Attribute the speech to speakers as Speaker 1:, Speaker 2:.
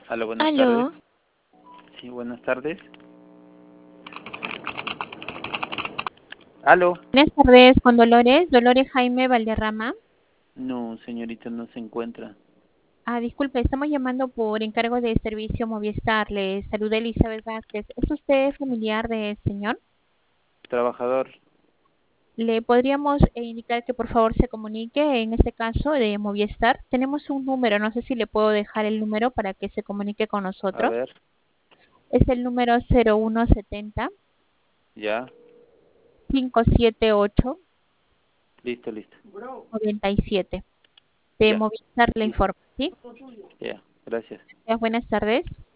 Speaker 1: Aló, buenas tardes.
Speaker 2: Aló,
Speaker 1: Sí, buenas tardes. Aló.
Speaker 2: buenas tardes con Dolores, Dolores Jaime Valderrama.
Speaker 1: No, señorita, no se encuentra.
Speaker 2: Disculpe, estamos llamando por encargo de servicio Movistar. Le saluda Elizabeth Vázquez. ¿Es usted familiar del señor?
Speaker 1: Trabajador.
Speaker 2: Le podríamos indicar que por favor se comunique en este caso de Movistar. Tenemos un número, no sé si le puedo dejar el número para que se comunique con
Speaker 1: A
Speaker 2: nosotros.
Speaker 1: ver,
Speaker 2: Es el número 0170
Speaker 1: ya.
Speaker 2: 578
Speaker 1: Listo, listo.
Speaker 2: 97. De
Speaker 1: Ya,
Speaker 2: Movistar le informa, ¿sí?
Speaker 1: ya. Gracias.
Speaker 2: Buenas tardes.